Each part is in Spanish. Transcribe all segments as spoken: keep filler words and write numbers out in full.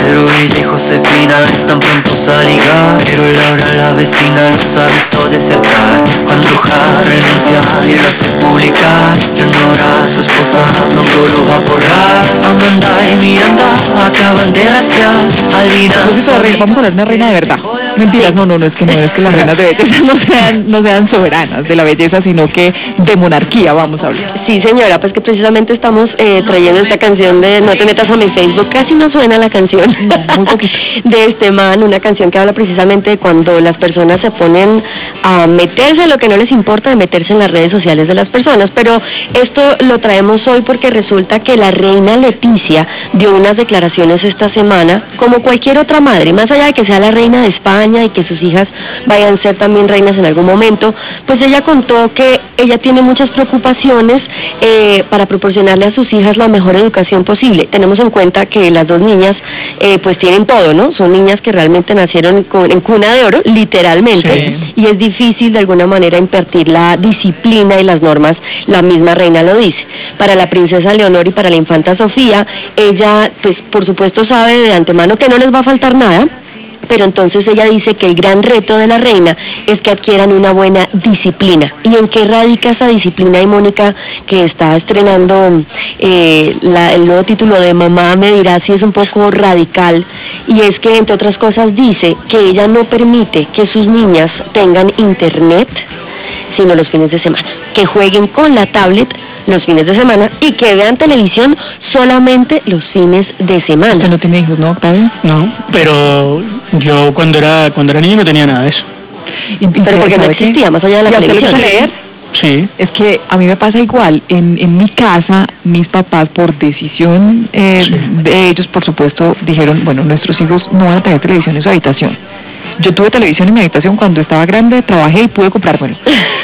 Pero ella y Josefina están prontos a ligar. Pero Laura, la vecina, los ha visto desertar. Cuando Jara renuncia y lo hace publicar, Leonora, su esposa, no lo va a borrar. Amanda y Miranda acaban de rastrear. Alvina, vamos a hablar de una reina de verdad. Mentiras, no, no, no es que no, es que las reinas de belleza no sean, no sean soberanas de la belleza, sino que de monarquía vamos a hablar. Sí, señora, pues que precisamente estamos eh, trayendo esta canción de No te metas a mi Facebook, casi no suena la canción no, muy poquito. de este man, una canción que habla precisamente de cuando las personas se ponen a meterse en lo que no les importa, de meterse en las redes sociales de las personas, pero esto lo traemos hoy porque resulta que la reina Leticia dio unas declaraciones esta semana, como cualquier otra madre, más allá de que sea la reina de España y que sus hijas vayan a ser también reinas en algún momento, pues ella contó que ella tiene muchas preocupaciones eh, para proporcionarle a sus hijas la mejor educación posible. Tenemos en cuenta que las dos niñas eh, pues tienen todo, ¿no? Son niñas que realmente nacieron con, en cuna de oro, literalmente, sí. Y es difícil de alguna manera impartir la disciplina y las normas, la misma reina lo dice. Para la princesa Leonor y para la infanta Sofía, ella pues por supuesto sabe de antemano que no les va a faltar nada, pero entonces ella dice que el gran reto de la reina es que adquieran una buena disciplina. ¿Y en qué radica esa disciplina? Y Mónica, que está estrenando eh, la, el nuevo título de Mamá me dirá si es un poco radical, y es que entre otras cosas dice que ella no permite que sus niñas tengan internet sino los fines de semana, que jueguen con la tablet los fines de semana y que vean televisión solamente los fines de semana. ¿Usted no tiene hijos, no, Octavio? No, pero yo cuando era cuando era niño no tenía nada de eso. ¿Y, y pero porque no existía, qué? Más allá de la televisión? ¿Y leer? Sí. Es que a mí me pasa igual. En, en mi casa, mis papás, por decisión eh, sí. de ellos, por supuesto, dijeron, bueno, nuestros hijos no van a tener televisión en su habitación. Yo tuve televisión en mi habitación cuando estaba grande, trabajé y pude comprar, bueno.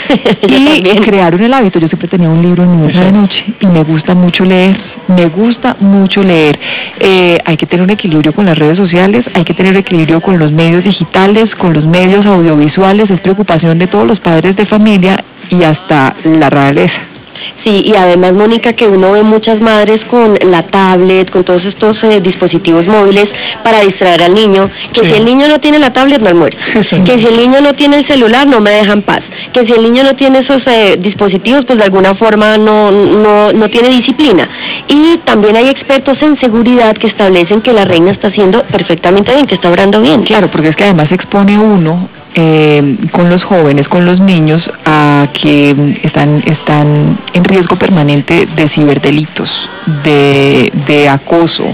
Y crearon el hábito. Yo siempre tenía un libro en mi mesa de noche y me gusta mucho leer, me gusta mucho leer. Eh, hay que tener un equilibrio con las redes sociales, hay que tener equilibrio con los medios digitales, con los medios audiovisuales, es preocupación de todos los padres de familia y hasta la realeza. Sí, y además, Mónica, que uno ve muchas madres con la tablet, con todos estos eh, dispositivos móviles para distraer al niño, que sí. Si el niño no tiene la tablet no almuerza, sí. Que si el niño no tiene el celular no me deja en paz, que si el niño no tiene esos eh, dispositivos pues de alguna forma no, no, no tiene disciplina. Y también hay expertos en seguridad que establecen que la reina está haciendo perfectamente bien, que está obrando bien. Claro, porque es que además expone uno Eh, con los jóvenes, con los niños, a que están están en riesgo permanente de ciberdelitos, de, de acoso,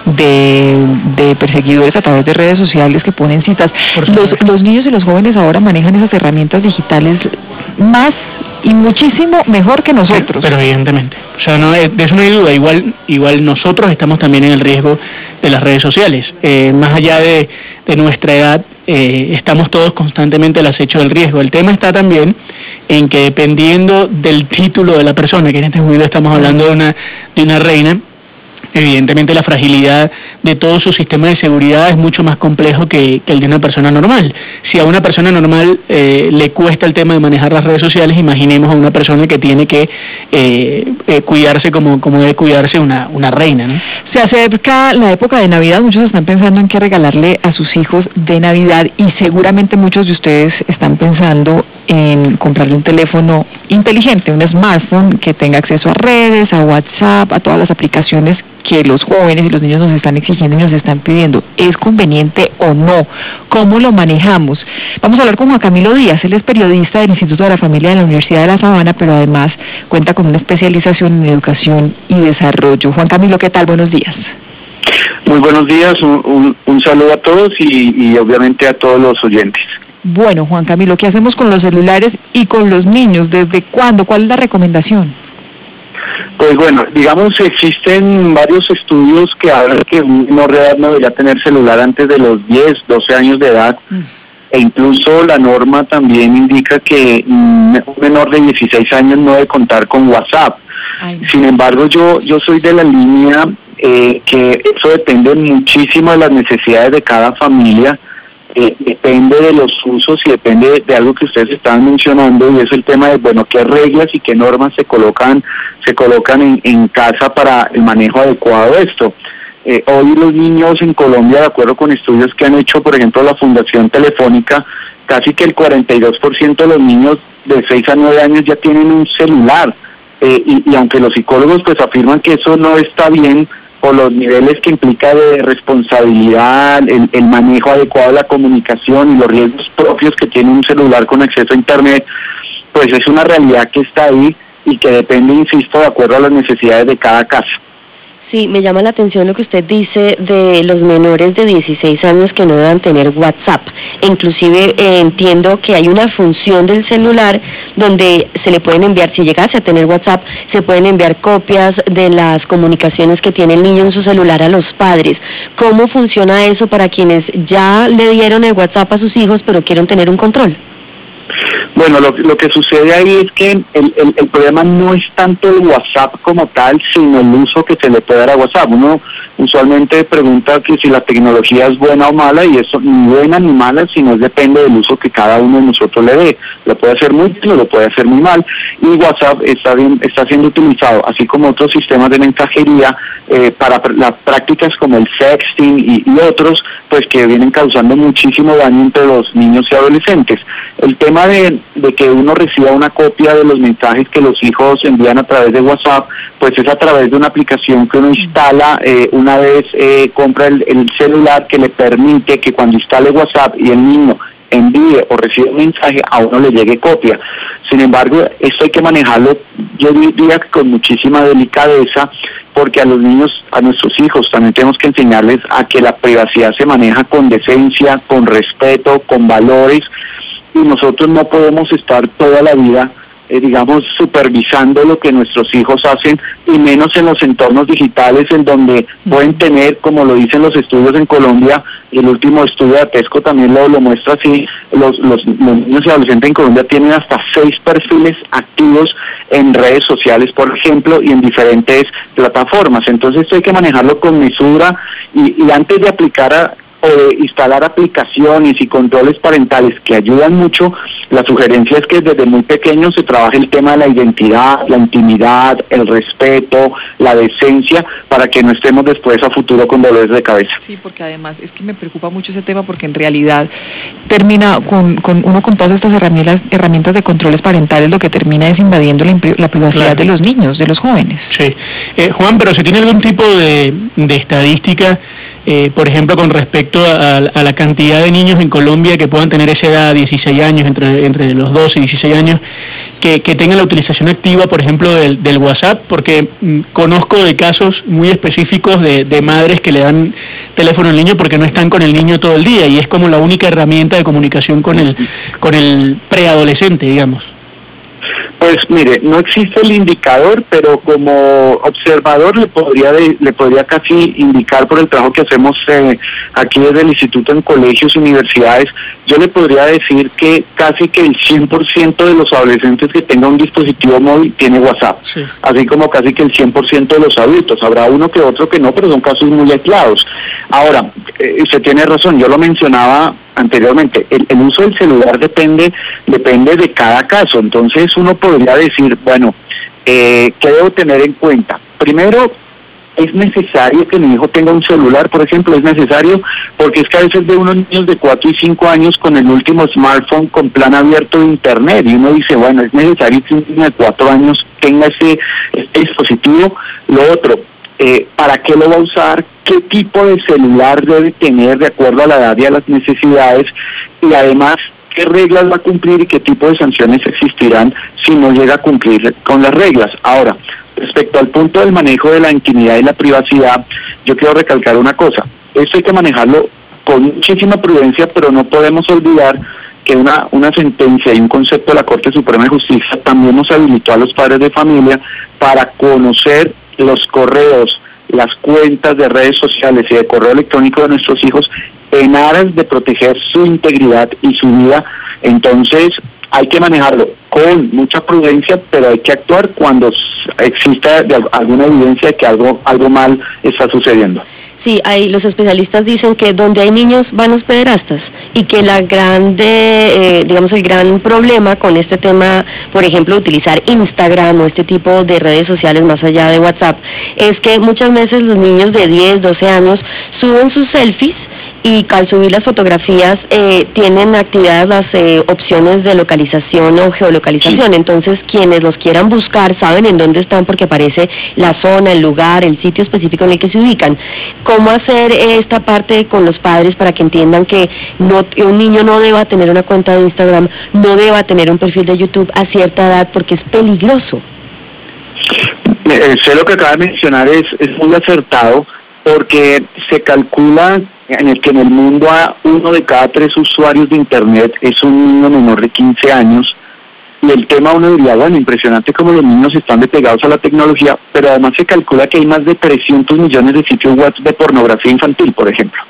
de, de perseguidores a través de redes sociales que ponen citas. Los, los niños y los jóvenes ahora manejan esas herramientas digitales más y muchísimo mejor que nosotros. Pero evidentemente, o sea, no, de eso no hay duda. Igual, igual nosotros estamos también en el riesgo de las redes sociales. Eh, más allá de, de nuestra edad, eh, estamos todos constantemente al acecho del riesgo. El tema está también en que dependiendo del título de la persona, que en este momento estamos hablando de una de una reina, evidentemente la fragilidad de todo su sistema de seguridad es mucho más complejo que, que el de una persona normal. Si a una persona normal eh, le cuesta el tema de manejar las redes sociales, imaginemos a una persona que tiene que eh, eh, cuidarse como, como debe cuidarse una, una reina, ¿no? Se acerca la época de Navidad, muchos están pensando en qué regalarle a sus hijos de Navidad y seguramente muchos de ustedes están pensando en comprarle un teléfono inteligente, un smartphone que tenga acceso a redes, a WhatsApp, a todas las aplicaciones que los jóvenes y los niños nos están exigiendo y nos están pidiendo. ¿Es conveniente o no? ¿Cómo lo manejamos? Vamos a hablar con Juan Camilo Díaz. Él es periodista del Instituto de la Familia de la Universidad de La Sabana, pero además cuenta con una especialización en educación y desarrollo. Juan Camilo, ¿qué tal? Buenos días. Muy buenos días, un, un, un saludo a todos y, y obviamente a todos los oyentes. Bueno, Juan Camilo, ¿qué hacemos con los celulares y con los niños? ¿Desde cuándo? ¿Cuál es la recomendación? Pues bueno, digamos, existen varios estudios que hablan que un menor de edad no debería tener celular antes de los diez, doce años de edad, mm. e incluso la norma también indica que mm, un menor de dieciséis años no debe contar con WhatsApp. Ay. Sin embargo, yo, yo soy de la línea eh, que eso depende muchísimo de las necesidades de cada familia. Eh, depende de los usos y depende de, de algo que ustedes estaban mencionando, y es el tema de, bueno, qué reglas y qué normas se colocan se colocan en, en casa para el manejo adecuado de esto. eh, hoy los niños en Colombia, de acuerdo con estudios que han hecho, por ejemplo, la Fundación Telefónica, casi que el cuarenta y dos por ciento de los niños de seis a nueve años ya tienen un celular. Eh, y, y aunque los psicólogos pues afirman que eso no está bien por los niveles que implica de responsabilidad, el, el manejo adecuado de la comunicación y los riesgos propios que tiene un celular con acceso a Internet, pues es una realidad que está ahí y que depende, insisto, de acuerdo a las necesidades de cada caso. Sí, me llama la atención lo que usted dice de los menores de dieciséis años que no deban tener WhatsApp. Inclusive eh, entiendo que hay una función del celular donde se le pueden enviar, si llegase a tener WhatsApp, se pueden enviar copias de las comunicaciones que tiene el niño en su celular a los padres. ¿Cómo funciona eso para quienes ya le dieron el WhatsApp a sus hijos pero quieren tener un control? Bueno, lo, lo que sucede ahí es que el, el, el problema no es tanto el WhatsApp como tal, sino el uso que se le puede dar a WhatsApp. Uno usualmente pregunta que si la tecnología es buena o mala, y eso ni buena ni mala, sino depende del uso que cada uno de nosotros le dé. Lo puede hacer muy bien o lo puede hacer muy mal, y WhatsApp está, bien, está siendo utilizado, así como otros sistemas de mensajería, eh, para las prácticas como el sexting y, y otros, pues que vienen causando muchísimo daño entre los niños y adolescentes. El tema de, de que uno reciba una copia de los mensajes que los hijos envían a través de WhatsApp, pues es a través de una aplicación que uno instala eh, una vez eh, compra el, el celular, que le permite que cuando instale WhatsApp y el niño envíe o recibe un mensaje, a uno le llegue copia. Sin embargo, esto hay que manejarlo, yo diría que con muchísima delicadeza, porque a los niños, a nuestros hijos, también tenemos que enseñarles a que la privacidad se maneja con decencia, con respeto, con valores, y nosotros no podemos estar toda la vida, eh, digamos, supervisando lo que nuestros hijos hacen, y menos en los entornos digitales en donde pueden tener, como lo dicen los estudios en Colombia, y el último estudio de ATESCO también lo, lo muestra así, los, los, los niños y adolescentes en Colombia tienen hasta seis perfiles activos en redes sociales, por ejemplo, y en diferentes plataformas. Entonces esto hay que manejarlo con mesura, y, y antes de aplicar a o de instalar aplicaciones y controles parentales que ayudan mucho, la sugerencia es que desde muy pequeño se trabaje el tema de la identidad, la intimidad, el respeto, la decencia, para que no estemos después a futuro con dolores de cabeza. Sí, porque además es que me preocupa mucho ese tema, porque en realidad termina con, con uno con todas estas herramientas herramientas de controles parentales, lo que termina es invadiendo la, la privacidad claro. de los niños, de los jóvenes. Sí. Eh, Juan, pero si tiene algún tipo de, de estadística, Eh, por ejemplo, con respecto a, a la cantidad de niños en Colombia que puedan tener esa edad, dieciséis años, entre entre los doce y dieciséis años, que, que tengan la utilización activa, por ejemplo, del, del WhatsApp, porque mm, conozco de casos muy específicos de, de madres que le dan teléfono al niño porque no están con el niño todo el día, y es como la única herramienta de comunicación con el, con el preadolescente, digamos. Pues mire, no existe el indicador, pero como observador le podría de, le podría casi indicar, por el trabajo que hacemos eh, aquí desde el instituto en colegios y universidades, yo le podría decir que casi que el cien por ciento de los adolescentes que tengan un dispositivo móvil tiene WhatsApp, sí. Así como casi que el cien por ciento de los adultos. Habrá uno que otro que no, pero son casos muy aislados. Ahora, eh, usted tiene razón, yo lo mencionaba anteriormente, el, el uso del celular depende depende de cada caso. Entonces uno podría decir, bueno, eh, ¿qué debo tener en cuenta? Primero, ¿es necesario que mi hijo tenga un celular, por ejemplo? Es necesario, porque es que a veces ve unos niños de cuatro y cinco años con el último smartphone con plan abierto de internet, y uno dice, bueno, es necesario que un niño de cuatro años tenga ese, este dispositivo. Lo otro, Eh, ¿para qué lo va a usar? ¿Qué tipo de celular debe tener de acuerdo a la edad y a las necesidades? Y además, ¿qué reglas va a cumplir y qué tipo de sanciones existirán si no llega a cumplir con las reglas? Ahora, respecto al punto del manejo de la intimidad y la privacidad, yo quiero recalcar una cosa. Esto hay que manejarlo con muchísima prudencia, pero no podemos olvidar que una, una sentencia y un concepto de la Corte Suprema de Justicia también nos habilitó a los padres de familia para conocer los correos, las cuentas de redes sociales y de correo electrónico de nuestros hijos en aras de proteger su integridad y su vida. Entonces hay que manejarlo con mucha prudencia, pero hay que actuar cuando exista alguna evidencia de que algo, algo mal está sucediendo. Sí, hay, los especialistas dicen que donde hay niños van los pederastas y que la grande, eh, digamos el gran problema con este tema, por ejemplo, utilizar Instagram o este tipo de redes sociales más allá de WhatsApp, es que muchas veces los niños de diez, doce años suben sus selfies y al subir las fotografías eh, tienen activadas las eh, opciones de localización o geolocalización, entonces quienes los quieran buscar saben en dónde están porque aparece la zona, el lugar, el sitio específico en el que se ubican. ¿Cómo hacer esta parte con los padres para que entiendan que no, un niño no deba tener una cuenta de Instagram, no deba tener un perfil de YouTube a cierta edad porque es peligroso? Eh, sé lo que acaba de mencionar es, es muy acertado porque se calcula en el que en el mundo a uno de cada tres usuarios de Internet es un niño menor de quince años, y el tema uno diría, bueno, impresionante cómo los niños están despegados a la tecnología, pero además se calcula que hay más de trescientos millones de sitios web de pornografía infantil, por ejemplo.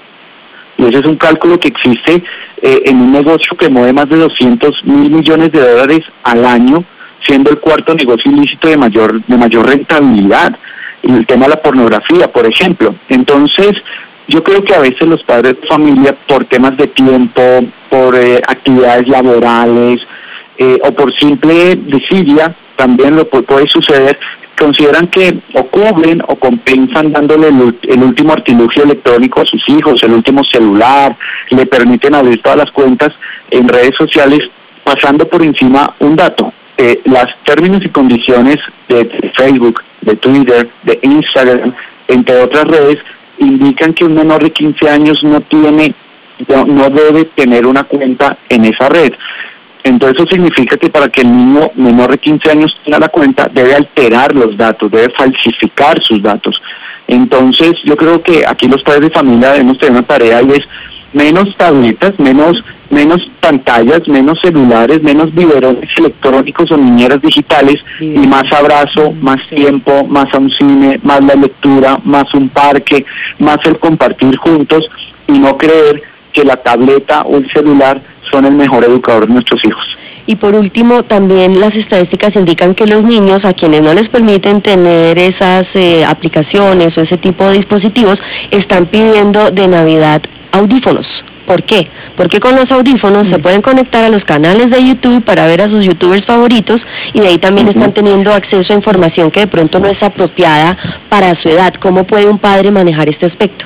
Y ese es un cálculo que existe eh, en un negocio que mueve más de doscientos mil millones de dólares al año, siendo el cuarto negocio ilícito de mayor, de mayor rentabilidad. Y el tema de la pornografía, por ejemplo. Entonces, yo creo que a veces los padres de familia, por temas de tiempo, por eh, actividades laborales, eh, o por simple desidia, también lo puede, puede suceder, consideran que o cubren o compensan dándole el, el último artilugio electrónico a sus hijos, el último celular, le permiten abrir todas las cuentas en redes sociales, pasando por encima un dato. Eh, los términos y condiciones de, de Facebook, de Twitter, de Instagram, entre otras redes, indican que un menor de quince años no tiene, no, no debe tener una cuenta en esa red. Entonces eso significa que para que el niño menor de quince años tenga la cuenta, debe alterar los datos, debe falsificar sus datos. Entonces yo creo que aquí los padres de familia debemos tener una tarea y es menos tabletas, menos menos pantallas, menos celulares, menos biberones electrónicos o niñeras digitales, y más abrazo, más tiempo, más a un cine, más la lectura, más un parque, más el compartir juntos, y no creer que la tableta o el celular son el mejor educador de nuestros hijos. Y por último, también las estadísticas indican que los niños a quienes no les permiten tener esas eh, aplicaciones o ese tipo de dispositivos, están pidiendo de Navidad audífonos. ¿Por qué? Porque con los audífonos se pueden conectar a los canales de YouTube para ver a sus youtubers favoritos, y de ahí también uh-huh. están teniendo acceso a información que de pronto no es apropiada para su edad. ¿Cómo puede un padre manejar este aspecto?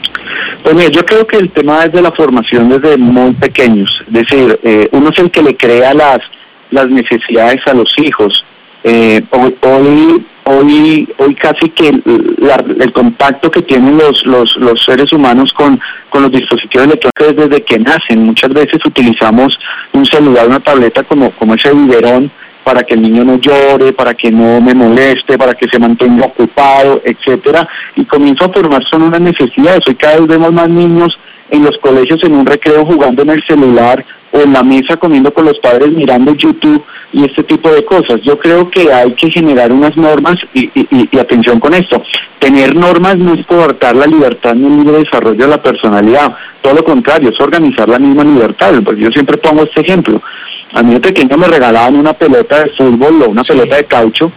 Pues mira, yo creo que el tema es de la formación desde muy pequeños, es decir, eh, uno es el que le crea las las necesidades a los hijos. Eh, hoy, hoy hoy hoy casi que la, el contacto que tienen los los los seres humanos con con los dispositivos electrónicos es desde que nacen. Muchas veces utilizamos un celular, una tableta como como ese biberón para que el niño no llore, para que no me moleste, para que se mantenga ocupado, etcétera, y comienza a formar son unas necesidades. Hoy cada vez vemos más niños en los colegios en un recreo jugando en el celular o en la mesa comiendo con los padres mirando YouTube y este tipo de cosas. Yo creo que hay que generar unas normas y, y, y atención con esto. Tener normas no es coartar la libertad ni el libre desarrollo de la personalidad, todo lo contrario, es organizar la misma libertad. Porque yo siempre pongo este ejemplo. A mí de pequeño me regalaban una pelota de fútbol o una sí. pelota de caucho,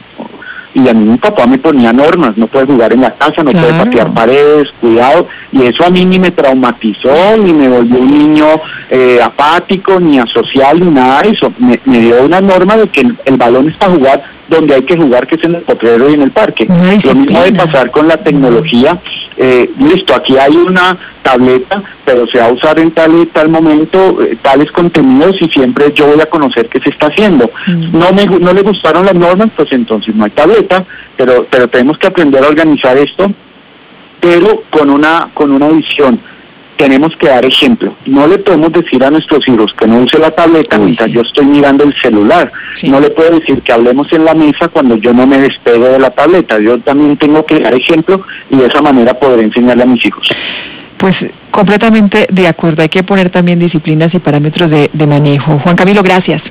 y a mí mi papá me ponía normas: no puedes jugar en la casa, no claro. puedes patear paredes, cuidado, y eso a mí ni me traumatizó, ni me volvió un niño eh, apático, ni asocial, ni nada de eso. Me, me dio una norma de que el, el balón es para jugar donde hay que jugar, que es en el potrero y en el parque. Ay, lo mismo debe pasar con la tecnología. Eh, listo, aquí hay una tableta, pero se va a usar en tal y tal momento eh, tales contenidos, y siempre yo voy a conocer qué se está haciendo. Mm. No me no le gustaron las normas, pues entonces no hay tableta, pero pero tenemos que aprender a organizar esto, pero con una con una visión. Tenemos que dar ejemplo. No le podemos decir a nuestros hijos que no use la tableta Uy, mientras sí. yo estoy mirando el celular. Sí. No le puedo decir que hablemos en la mesa cuando yo no me despego de la tableta. Yo también tengo que dar ejemplo, y de esa manera podré enseñarle a mis hijos. Pues completamente de acuerdo. Hay que poner también disciplinas y parámetros de, de manejo. Juan Camilo, gracias.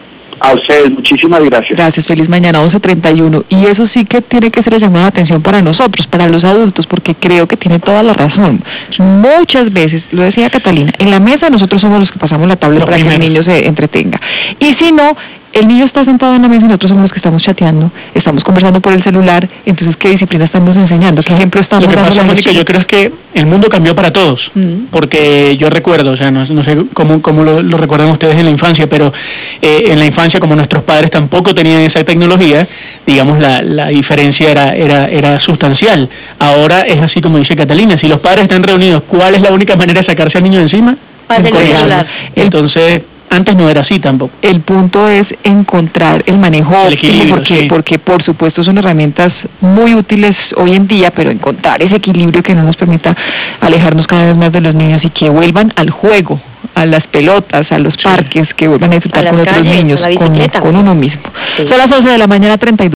A ustedes, muchísimas gracias. Gracias, feliz mañana, once treinta y uno. Y eso sí que tiene que ser el llamado de atención para nosotros, para los adultos, porque creo que tiene toda la razón. Muchas veces, lo decía Catalina, en la mesa nosotros somos los que pasamos la tablet no, para primero. que el niño se entretenga. Y si no, el niño está sentado en la mesa y nosotros somos los que estamos chateando, estamos conversando por el celular, entonces ¿qué disciplina estamos enseñando? ¿Qué ejemplo estamos dando? Lo que dando? pasa, Mónica, yo creo es que el mundo cambió para todos, Mm. porque yo recuerdo, o sea, no, no sé cómo, cómo lo, lo recuerdan ustedes en la infancia, pero eh, en la infancia, como nuestros padres tampoco tenían esa tecnología, digamos, la, la diferencia era, era, era sustancial. Ahora es así como dice Catalina, si los padres están reunidos, ¿cuál es la única manera de sacarse al niño de encima? Para el Colgarlo. celular. Entonces, antes no era así tampoco. El punto es encontrar el manejo El óptimo, equilibrio, porque, sí. porque por supuesto son herramientas muy útiles hoy en día, pero encontrar ese equilibrio que no nos permita alejarnos cada vez más de los niños y que vuelvan al juego, a las pelotas, a los Sí. parques, que vuelvan a disfrutar A las con otros calles, niños, a la con, bicicleta. con uno mismo. Sí. Son las once de la mañana, treinta y dos